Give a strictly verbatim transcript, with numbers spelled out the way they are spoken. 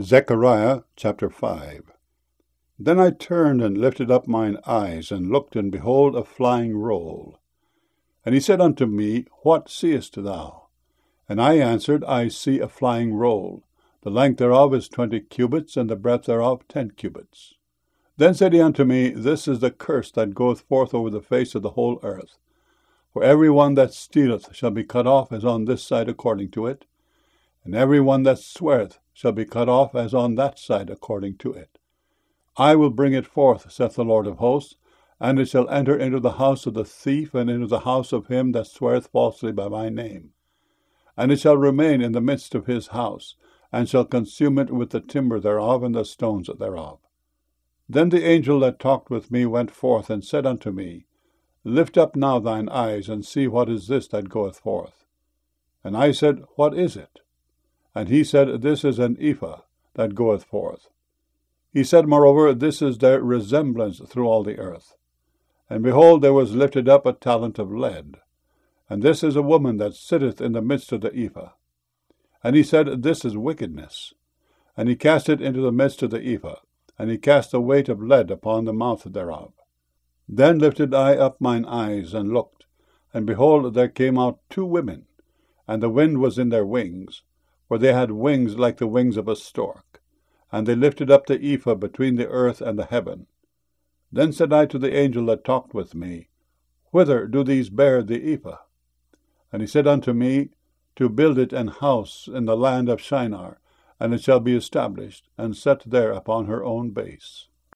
Zechariah chapter five. Then I turned and lifted up mine eyes, and looked, and behold a flying roll. And he said unto me, What seest thou? And I answered, I see a flying roll. The length thereof is twenty cubits, and the breadth thereof ten cubits. Then said he unto me, This is the curse that goeth forth over the face of the whole earth. For every one that stealeth shall be cut off as on this side according to it, and every one that sweareth shall be cut off as on that side according to it. I will bring it forth, saith the Lord of hosts, and it shall enter into the house of the thief, and into the house of him that sweareth falsely by my name. And it shall remain in the midst of his house, and shall consume it with the timber thereof and the stones thereof. Then the angel that talked with me went forth, and said unto me, Lift up now thine eyes, and see what is this that goeth forth. And I said, What is it? And he said, This is an ephah that goeth forth. He said, Moreover, this is their resemblance through all the earth. And behold, there was lifted up a talent of lead. And this is a woman that sitteth in the midst of the ephah. And he said, This is wickedness. And he cast it into the midst of the ephah, and he cast a weight of lead upon the mouth thereof. Then lifted I up mine eyes, and looked, and behold, there came out two women, and the wind was in their wings, for they had wings like the wings of a stork. And they lifted up the ephah between the earth and the heaven. Then said I to the angel that talked with me, Whither do these bear the ephah? And he said unto me, To build it an house in the land of Shinar, and it shall be established, and set there upon her own base.